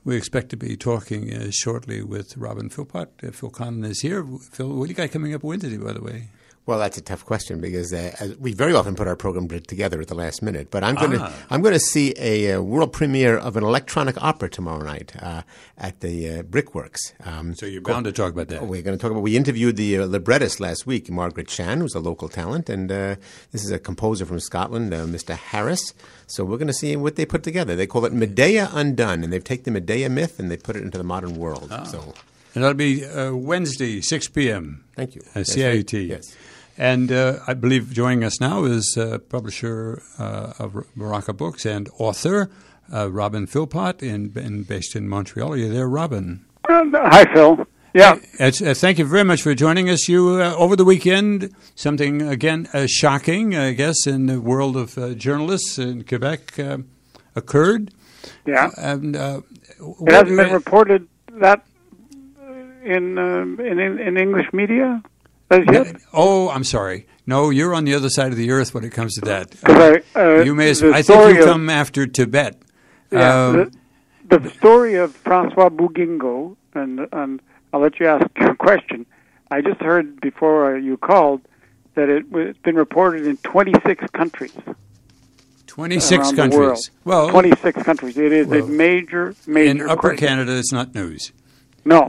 we expect to be talking shortly with Robin Philpott. Phil Conlon is here. Phil, what do you got coming up Wednesday, by the way? Well, that's a tough question because we very often put our program together at the last minute. But I'm going to see a world premiere of an electronic opera tomorrow night at the Brickworks. So you're bound to talk about that. We're going to talk about. We interviewed the librettist last week, Margaret Chan, who's a local talent, and this is a composer from Scotland, Mr. Harris. So we're going to see what they put together. They call it Medea Undone, and they've taken the Medea myth and they put it into the modern world. Oh. So. And that'll be Wednesday, 6 p.m. Thank you. CIUT. Right. Yes. And I believe joining us now is publisher of Baraka Books and author Robin Philpott, based in Montreal. Are you there, Robin? Hi, Phil. Yeah. Thank you very much for joining us. You over the weekend, something again shocking, I guess, in the world of journalists in Quebec occurred. Yeah. And it hasn't been reported that in English media. Oh, I'm sorry. No, you're on the other side of the earth when it comes to that. You may. I think you come after Tibet. Yeah, the story of Francois Bouguingo, and I'll let you ask your question. I just heard before you called that it's been reported in 26 countries. 26 countries. Well, 26 countries. It is a major. In Upper Canada, it's not news. No.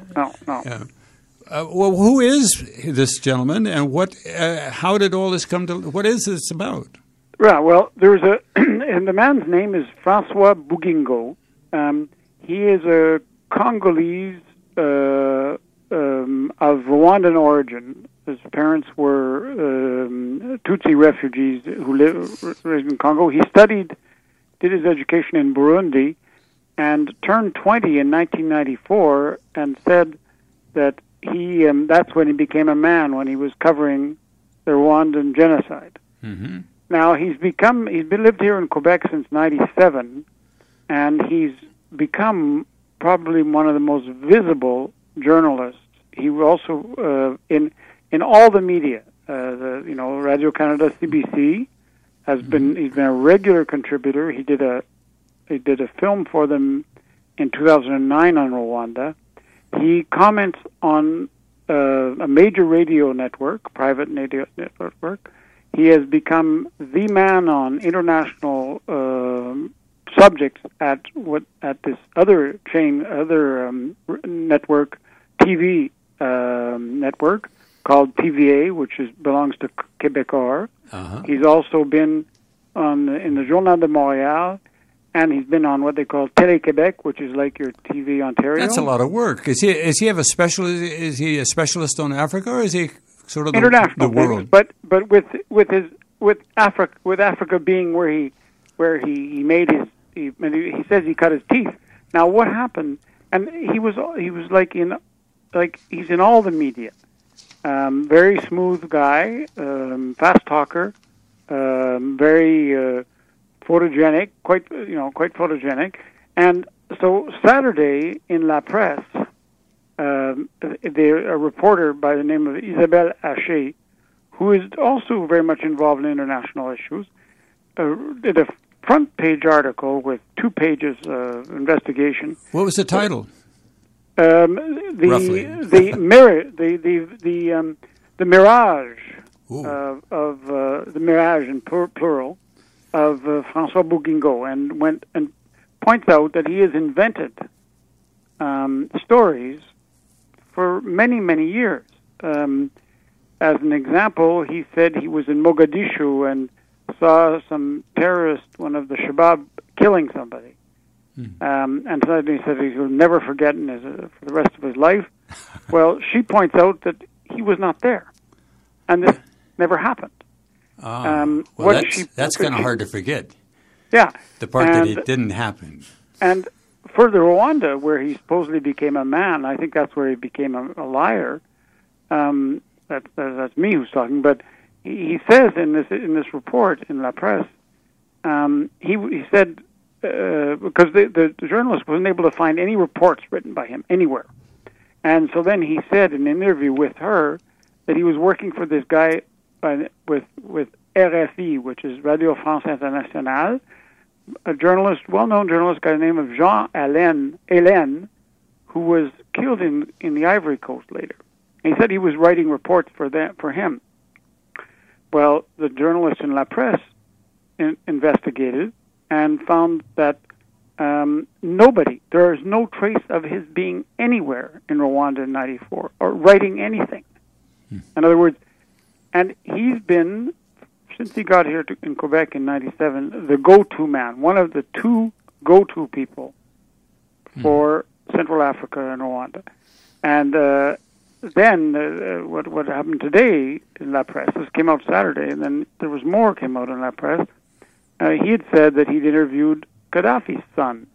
Well, who is this gentleman, and what? How did all this come to? What is this about? Right. Well, there's and the man's name is Francois Bouguingo. He is a Congolese of Rwandan origin. His parents were Tutsi refugees who raised in Congo. He did his education in Burundi, and turned 20 in 1994, and said that that's when he became a man, when he was covering the Rwandan genocide. Mm-hmm. Now he's lived here in Quebec since '97, and he's become probably one of the most visible journalists. He also in all the media, Radio Canada, CBC he's been a regular contributor. He did a film for them in 2009 on Rwanda. He comments on a major radio network, private radio network. He has become the man on international subjects at this other network, TV network called TVA, which belongs to Québécois. Uh-huh. He's also been in the Journal de Montréal. And he's been on what they call Télé-Québec, which is like your TV Ontario. That's a lot of work. Is he a specialist on Africa, or is he sort of international the world? But with Africa being where he made he says he cut his teeth. Now what happened? And he was he's in all the media. Very smooth guy, fast talker, very. Photogenic, quite photogenic, and so Saturday in La Presse, a reporter by the name of Isabelle Haché, who is also very much involved in international issues, did a front page article with 2 pages of investigation. What was the title? Roughly. the mirage of the mirage in plural. Of Francois Bouguingo, and went and points out that he has invented stories for many, many years. As an example, he said he was in Mogadishu and saw some terrorist, one of the Shabab, killing somebody. And suddenly he said he will never forget for the rest of his life. Well, she points out that he was not there, and this never happened. That's kind of hard to forget. Yeah. The part that it didn't happen. And further, Rwanda, where he supposedly became a man, I think that's where he became a liar. That's me who's talking, but he says in this report in La Presse, he said because the journalist wasn't able to find any reports written by him anywhere, and so then he said in an interview with her that he was working for this guy with RFI, which is Radio France Internationale, a journalist, well-known journalist by the name of Jean Hélène, who was killed in the Ivory Coast later. And he said he was writing reports for him. Well, the journalist in La Presse investigated and found that there is no trace of his being anywhere in Rwanda in 94 or writing anything. In other words, and he's been, since he got here in Quebec in 97, the go-to man, one of the two go-to people for Central Africa and Rwanda. And then what happened today in La Presse, this came out Saturday, and then there was more came out in La Presse. He had said that he'd interviewed Gaddafi's son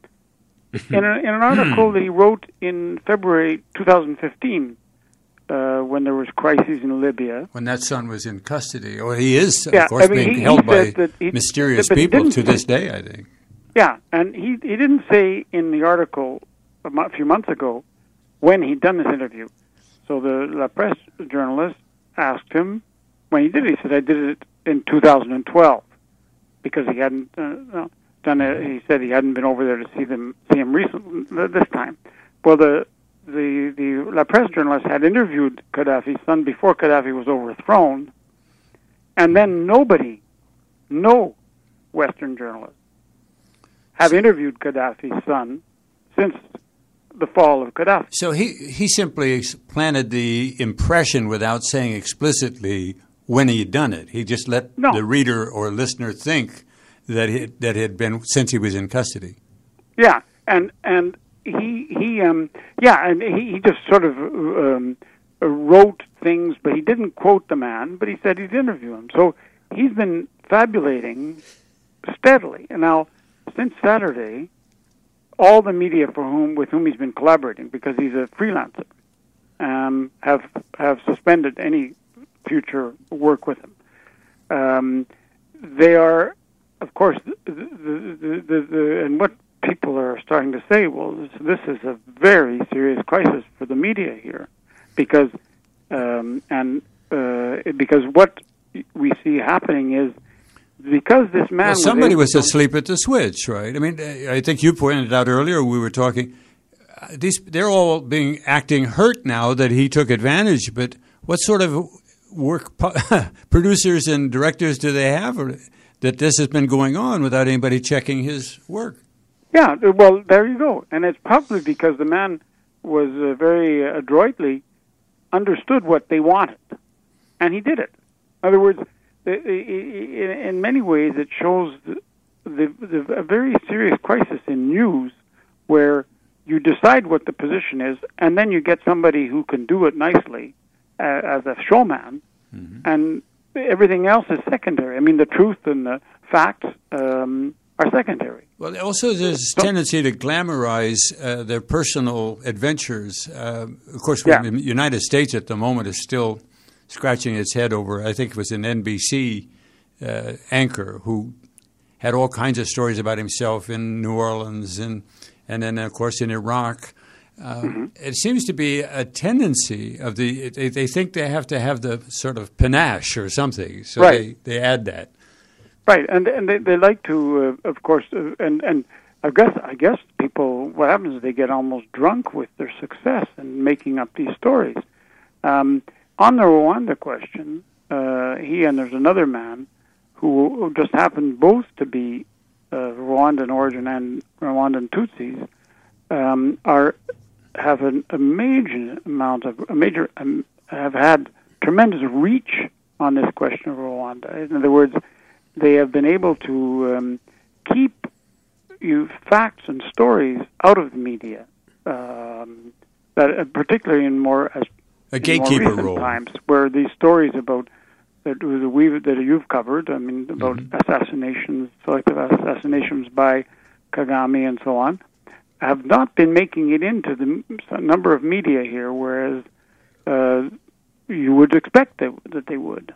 in an article that he wrote in February 2015 when there was crises in Libya. When that son was in custody. Or he is, of course, being held by mysterious people to this day, I think. Yeah, and he didn't say in the article a few months ago when he'd done this interview. So the La Presse journalist asked him when he did it. He said, I did it in 2012 because he hadn't done it. He said he hadn't been over there to see him recently this time. Well, the La Presse journalist had interviewed Gaddafi's son before Gaddafi was overthrown, and then no Western journalists have interviewed Gaddafi's son since the fall of Gaddafi. So he simply planted the impression without saying explicitly when he had done it. He just let the reader or listener think that it had been since he was in custody. Yeah, and he just sort of wrote things, but he didn't quote the man, but he said he'd interview him. So he's been fabulating steadily. And now, since Saturday, all the media with whom he's been collaborating, because he's a freelancer, have suspended any future work with him. They are, of course, and what people are starting to say, well, this is a very serious crisis for the media here, because what we see happening is because this man. Well, somebody was asleep at the switch, right? I mean, I think you pointed out earlier. We were talking. They're all acting hurt now that he took advantage. But what sort of work producers and directors do they have, or that this has been going on without anybody checking his work? Yeah, well, there you go. And it's probably because the man was very adroitly understood what they wanted, and he did it. In other words, in many ways, it shows a very serious crisis in news where you decide what the position is, and then you get somebody who can do it nicely as a showman, and everything else is secondary. I mean, the truth and the facts are secondary. Well, also there's a tendency to glamorize their personal adventures. Of course, the United States at the moment is still scratching its head over, I think it was an NBC anchor who had all kinds of stories about himself in New Orleans and then, of course, in Iraq. It seems to be a tendency of they think they have to have the sort of panache or something, so they add that. Right, and they like to, of course, and I guess people, what happens is they get almost drunk with their success and making up these stories. On the Rwanda question, he and there's another man who just happened both to be Rwandan origin and Rwandan Tutsis, have had tremendous reach on this question of Rwanda. In other words, they have been able to keep facts and stories out of the media, that particularly in more gatekeeper role times, where these stories about that you've covered, I mean, about assassinations, selective assassinations by Kagame and so on, have not been making it into the number of media here, whereas you would expect that they would,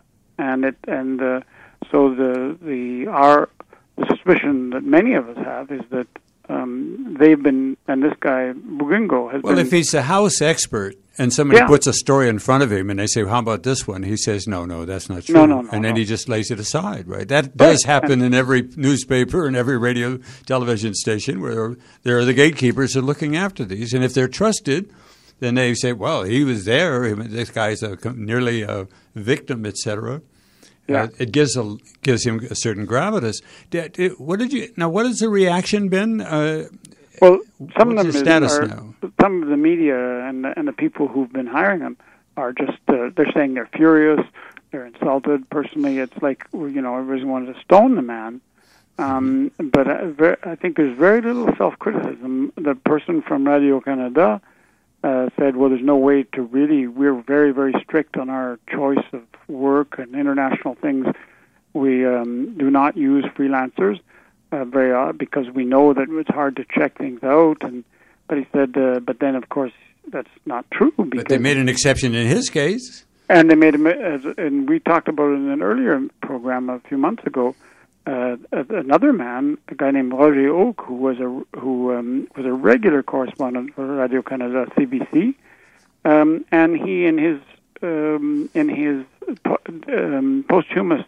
so the suspicion that many of us have is that they've been, and this guy Bugingo has been. Well, if he's a House expert And somebody puts a story in front of him, and they say, "How about this one?" He says, "No, that's not true." No, and then he just lays it aside, right? That does happen in every newspaper and every radio, television station, where there are the gatekeepers who are looking after these. And if they're trusted, then they say, "Well, he was there. This guy's nearly a victim, etc." Yeah. It gives him a certain gravitas. What has the reaction been? Well, some of them some of the media and the people who've been hiring them are just they're saying they're furious, they're insulted. Personally, it's like everybody wanted to stone the man. But I think there's very little self-criticism. The person from Radio-Canada said, "Well, there's no way to really. We're very, very strict on our choice of work and international things. We do not use freelancers." Very odd, because we know that it's hard to check things out, but he said, but then of course that's not true. But they made an exception in his case, and they made and we talked about it in an earlier program a few months ago. Another man, a guy named Roger Oak, who was a regular correspondent for Radio-Canada CBC, and he in his posthumous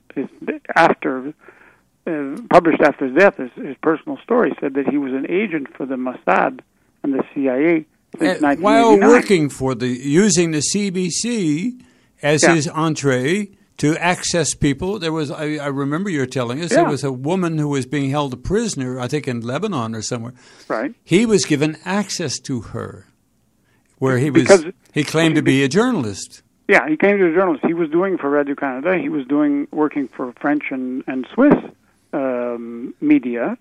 published after his death, his personal story said that he was an agent for the Mossad and the CIA since 1989. While working using the CBC as his entree to access people. There was, I remember you were telling us, there was a woman who was being held a prisoner, I think in Lebanon or somewhere. Right. He was given access to her, where he claimed to be a journalist. Yeah, he came to a journalist. He was doing for Radio-Canada. He was working for French and Swiss media,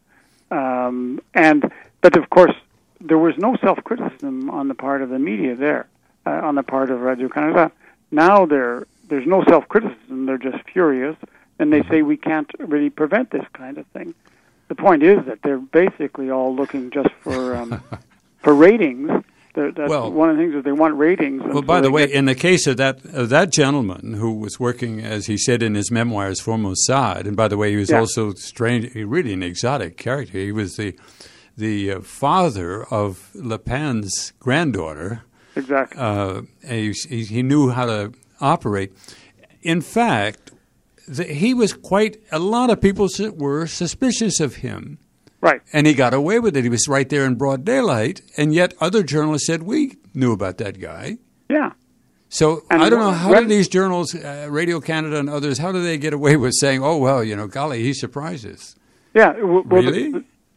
but of course there was no self-criticism on the part of the media there, on the part of Radio-Canada. Now there's no self-criticism. They're just furious, and they say we can't really prevent this kind of thing. The point is that they're basically all looking just for ratings. That's one of the things that they want ratings. Well, by the way, in the case of that gentleman who was working, as he said in his memoirs, for Mossad, and by the way, he was also strange, really an exotic character. He was the father of Le Pen's granddaughter. Exactly. He knew how to operate. In fact, he was a lot of people were suspicious of him. Right. And he got away with it. He was right there in broad daylight, and yet other journalists said, we knew about that guy. Yeah. So I don't know, how do these journals, Radio-Canada and others, how do they get away with saying, oh, well, golly, he surprised us? Yeah. Really?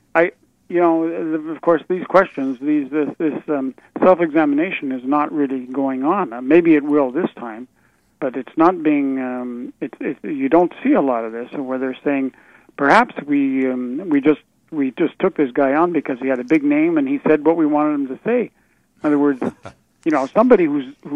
Of course, these questions, this self-examination is not really going on. Maybe it will this time, but it's not being, you don't see a lot of this, where they're saying, perhaps we just took this guy on because he had a big name and he said what we wanted him to say. In other words, somebody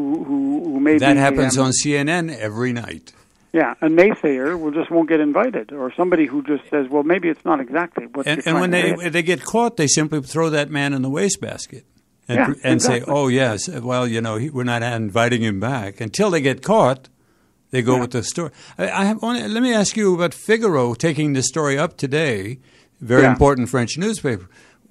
who made that happens on CNN every night. Yeah, a naysayer won't get invited, or somebody who just says, well, maybe it's not exactly what. And when they get caught, they simply throw that man in the wastebasket and say, oh yes, well, we're not inviting him back. Until they get caught, they go with the story. Let me ask you about Figaro taking the story up today. Very important French newspaper.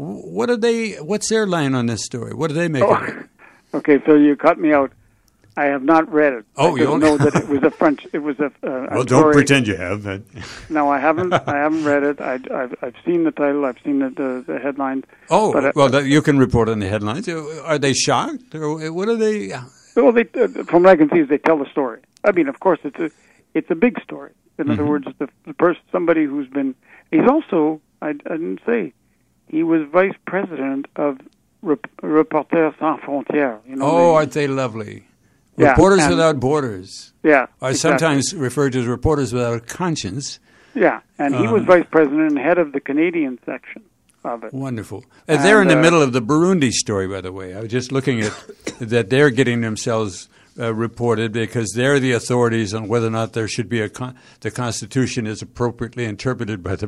What's their line on this story? What do they make of it? Okay, so you cut me out. I have not read it. Oh, you don't know that it was a French. It was a well, don't story. Pretend you have. No, I haven't. I haven't read it. I've seen the title. I've seen the headlines. Oh, but you can report on the headlines. Are they shocked, or what are they? Well, from what I can see, is they tell the story. I mean, of course, it's a big story. In other words, the person, somebody who's been. He's also. I didn't say. He was vice president of Reporters Sans Frontières. Aren't they lovely? Reporters Without Borders. Yeah. Are sometimes referred to as Reporters Without Conscience. Yeah, and he was vice president and head of the Canadian section of it. Wonderful. They're in the middle of the Burundi story, by the way. I was just looking at that they're getting themselves reported because they're the authorities on whether or not there should be the Constitution is appropriately interpreted by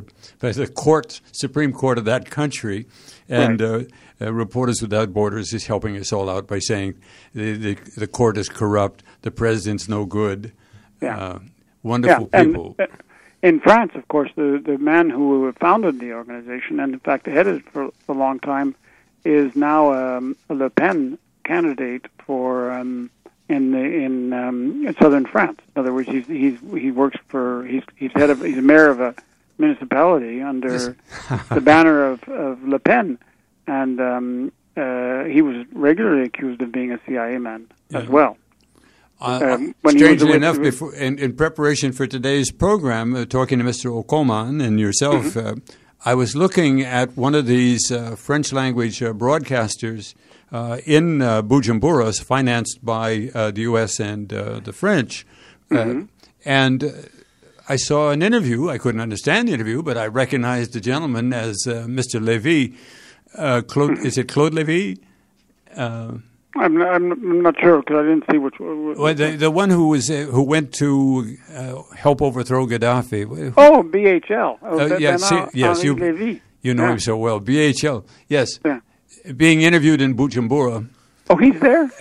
the Supreme Court of that country. And Reporters Without Borders is helping us all out by saying the court is corrupt, the president's no good. Yeah. Wonderful people. In France, of course, the man who founded the organization and, in fact, headed it for a long time is now a Le Pen candidate for in southern France. In other words, he works for he's a mayor of a municipality under the banner of Le Pen, and he was regularly accused of being a CIA man as well. Strangely enough, before, in preparation for today's program, talking to Mr. Okoman and yourself, I was looking at one of these French-language broadcasters in Bujumbura, financed by the U.S. and the French, and I saw an interview. I couldn't understand the interview, but I recognized the gentleman as Mr. Lévy. Is it Claude Lévy? I'm not sure because I didn't see which. Well, the one who went to help overthrow Gaddafi. Oh, BHL. Yes, you know him so well. BHL, yes. Yeah. Being interviewed in Bujumbura. Oh, he's there.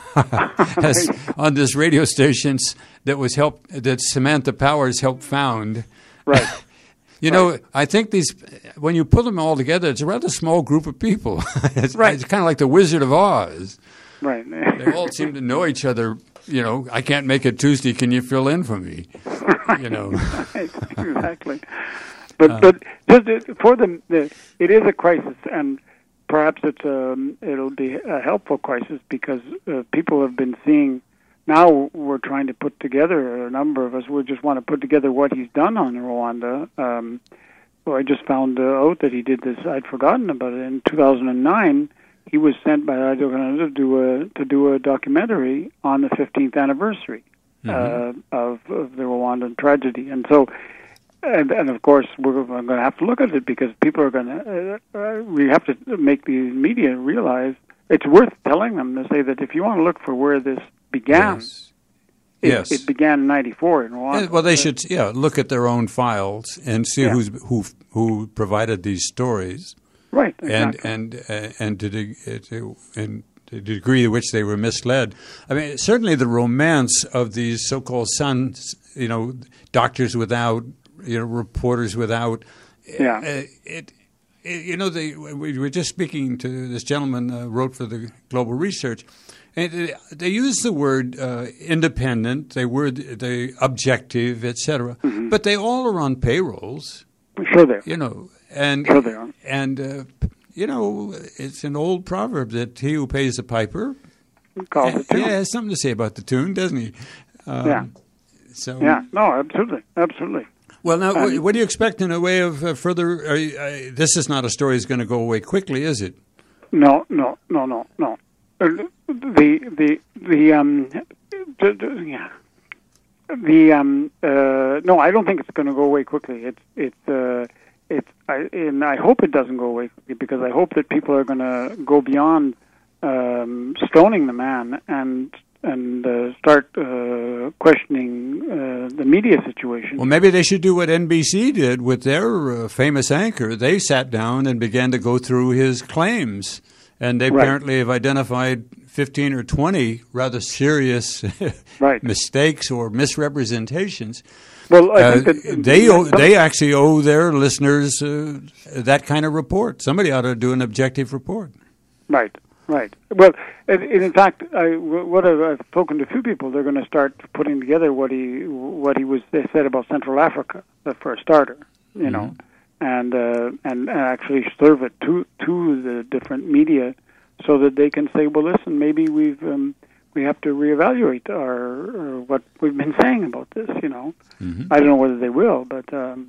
On this radio station that Samantha Powers helped found. Right. You know, I think when you put them all together, it's a rather small group of people. It's kind of like the Wizard of Oz. Right. They all seem to know each other. You know, I can't make it Tuesday. Can you fill in for me? Right. You know. Right. Exactly. But just for them, it is a crisis, and perhaps it'll be a helpful crisis because people have been seeing. Now we're trying to put together, a number of us, we just want to put together what he's done on Rwanda. I just found out that he did this, I'd forgotten about it. In 2009, he was sent by Radio Canada to do a documentary on the 15th anniversary of the Rwandan tragedy. And so, and of course, we're going to have to look at it because people are going to, we have to make the media realize it's worth telling them to say that if you want to look for where this began. Yes. It began in '94 in Rwanda. Well, they should look at their own files and see who provided these stories, right? Exactly. And to the degree to which they were misled. I mean, certainly the romance of these so-called sons, doctors without, reporters without. Yeah. We were just speaking to this gentleman wrote for the Global Research. And they use the word independent, the objective, etc. But they all are on payrolls. Sure they are. Sure they are. And it's an old proverb that he who pays the piper calls the tune. Yeah, has something to say about the tune, doesn't he? So. Yeah. No, absolutely. Well, now, what do you expect in a way of further? This is not a story that's going to go away quickly, is it? No. No, I don't think it's going to go away quickly. And I hope it doesn't go away quickly because I hope that people are going to go beyond stoning the man and start questioning the media situation. Well, maybe they should do what NBC did with their famous anchor. They sat down and began to go through his claims. And they apparently have identified 15 or 20 rather serious mistakes or misrepresentations. Well, I think that they actually owe their listeners that kind of report. Somebody ought to do an objective report. Right. Well, in fact, I've spoken to a few people. They're going to start putting together what he said about Central Africa for a starter. And actually serve it to the different media, so that they can say, well, listen, maybe we have to reevaluate our what we've been saying about this. I don't know whether they will, but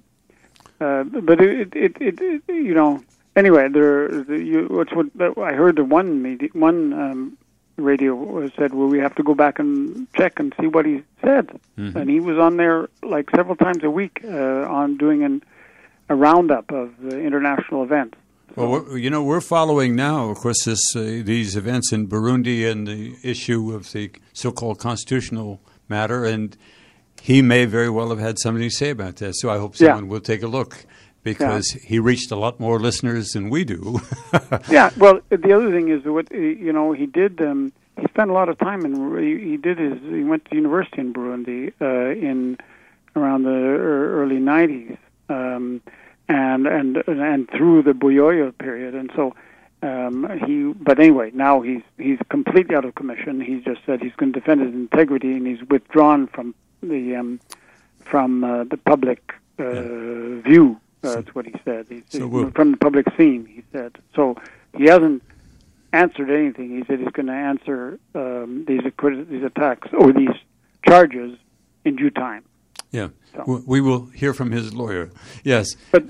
anyway, I heard the one radio said, well, we have to go back and check and see what he said, and he was on there like several times a week on doing a roundup of the international events. Well, we're following now, of course, these events in Burundi and the issue of the so-called constitutional matter, and he may very well have had something to say about that. So I hope someone will take a look because he reached a lot more listeners than we do. Yeah. Well, the other thing is what he did. He spent a lot of time he went to university in Burundi in around the early '90s. And through the Buyoya period, and so But anyway, now he's completely out of commission. He just said he's going to defend his integrity, and he's withdrawn from the public view. That's what he said. From the public scene, he said. So he hasn't answered anything. He said he's going to answer these attacks or these charges in due time. Yeah, so. We will hear from his lawyer. Yes, but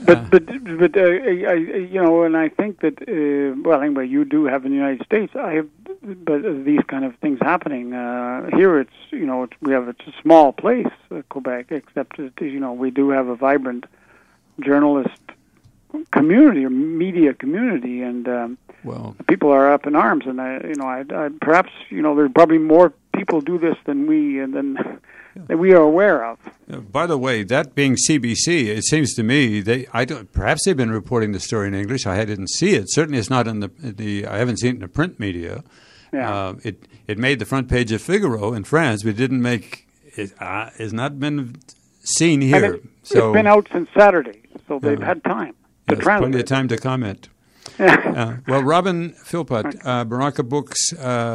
and I think that anyway, you do have in the United States. But these kind of things happening here. It's it's a small place, Quebec, except that we do have a vibrant journalist community or media community, and people are up in arms. And I perhaps there's probably more people do this than we that we are aware of. By the way, that being CBC, it seems to me perhaps they've been reporting the story in English. I didn't see it. Certainly, it's not in I haven't seen it in the print media. Yeah. It made the front page of Figaro in France, but it didn't make it. Has not been seen here. It's been out since Saturday, so they've had time to translate. Plenty of time to comment. Well, Robin Philpott, Baraka Books.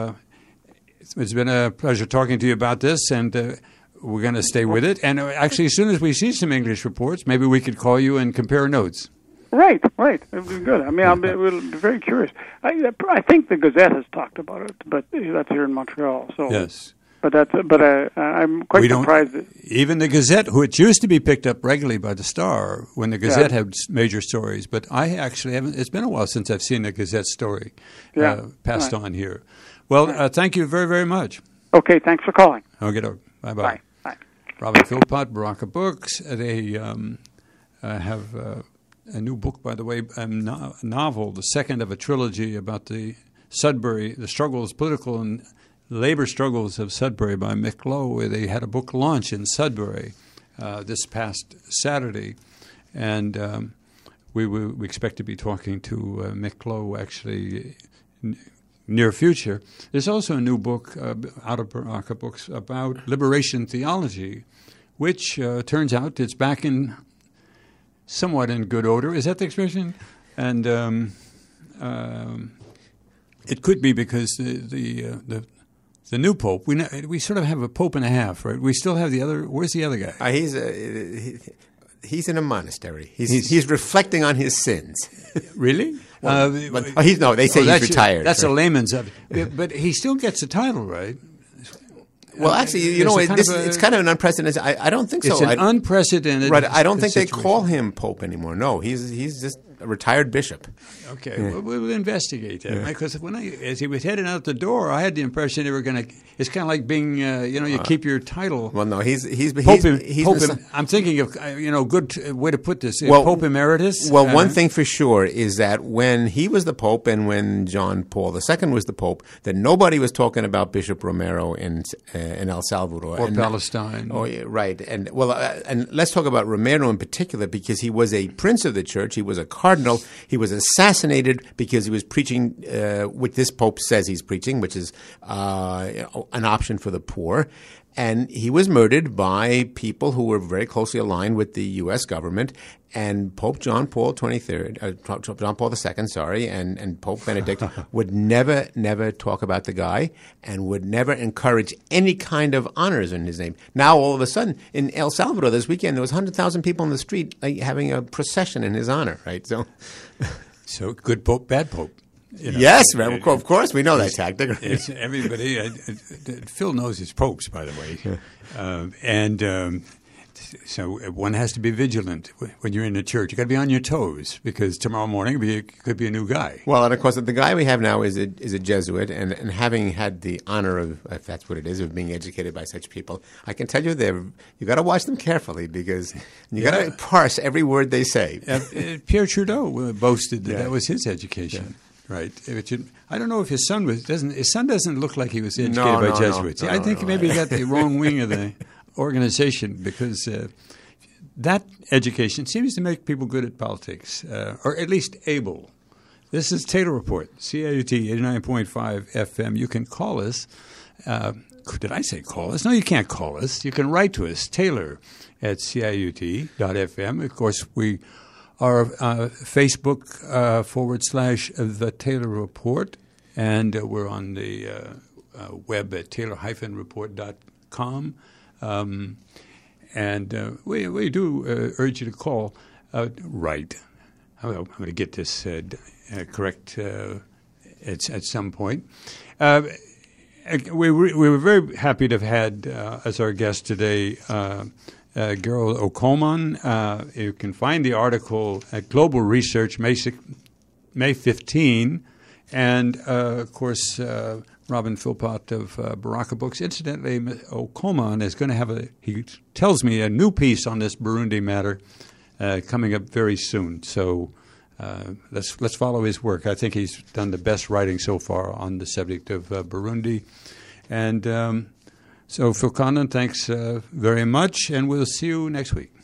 It's been a pleasure talking to you about this, and we're going to stay with it. And actually, as soon as we see some English reports, maybe we could call you and compare notes. Right. It would be good. I mean, we'll be very curious. I think the Gazette has talked about it, but that's here in Montreal. So yes. But I'm quite surprised. Even the Gazette, which used to be picked up regularly by the Star, when the Gazette had major stories. But I actually haven't. It's been a while since I've seen a Gazette story passed on here. Well, thank you very, very much. Okay, thanks for calling. Okay, bye-bye. Bye. Robin Philpott, Baraka Books. They have a new book, by the way, a novel, the second of a trilogy about the political and labor struggles of Sudbury by Mick Lowe. They had a book launch in Sudbury this past Saturday, and we expect to be talking to Mick Lowe actually near future. There's also a new book out of Baraka Books about liberation theology, which turns out it's back in somewhat in good order. Is that the expression? And it could be because the new pope. We sort of have a pope and a half, right? We still have the other. Where's the other guy? He's in a monastery. He's reflecting on his sins. Really? They say he's retired. That's a layman's of it. But he still gets a title, right? Well, actually, it's kind of an unprecedented. I don't think so. It's an unprecedented. Right. I don't think situation. they call him pope anymore. No, he's just a retired bishop. Okay, well, we'll investigate that because as he was heading out the door, I had the impression they were going to. It's kind of like being, you keep your title. Well, no, he's Pope. I'm thinking of, good way to put this. Pope Emeritus. Well, one thing for sure is that when he was the Pope and when John Paul II was the Pope, that nobody was talking about Bishop Romero in El Salvador or Palestine. Oh, yeah, right. And and let's talk about Romero in particular because he was a prince of the church. He was a cardinal. He was assassinated because he was preaching what this Pope says he's preaching, which is an option for the poor. And he was murdered by people who were very closely aligned with the U.S. government. And Pope John Paul II, and Pope Benedict would never talk about the guy and would never encourage any kind of honors in his name. Now, all of a sudden, in El Salvador this weekend, there was 100,000 people in the street having a procession in his honor, right? So good Pope, bad Pope. Yes, of course, we know that tactic. It's everybody. Phil knows his popes, by the way, so one has to be vigilant when you're in the church. You got to be on your toes because tomorrow morning could be a new guy. Well, and of course, the guy we have now is a Jesuit, and having had the honor of, if that's what it is, of being educated by such people, I can tell you you got to watch them carefully because you got to parse every word they say. Pierre Trudeau boasted that was his education. Yeah. Right. I don't know if his son doesn't look like he was educated by Jesuits. I think maybe he got the wrong wing of the organization because that education seems to make people good at politics, or at least able. This is Taylor Report, CIUT 89.5 FM. You can call us. Did I say call us? No, you can't call us. You can write to us, Taylor at CIUT.FM. Of course, we our Facebook / The Taylor Report, and we're on the web at taylor-report.com. And we do urge you to call. Right. I'm going to get this correct at some point. We were very happy to have had as our guest today Gerald Aucoin. You can find the article at Global Research, May 15, and of course Robin Philpott of Baraka Books. Incidentally, Aucoin is going to have he tells me, a new piece on this Burundi matter coming up very soon. So let's follow his work. I think he's done the best writing so far on the subject of Burundi. And so, Phil Condon, thanks very much, and we'll see you next week.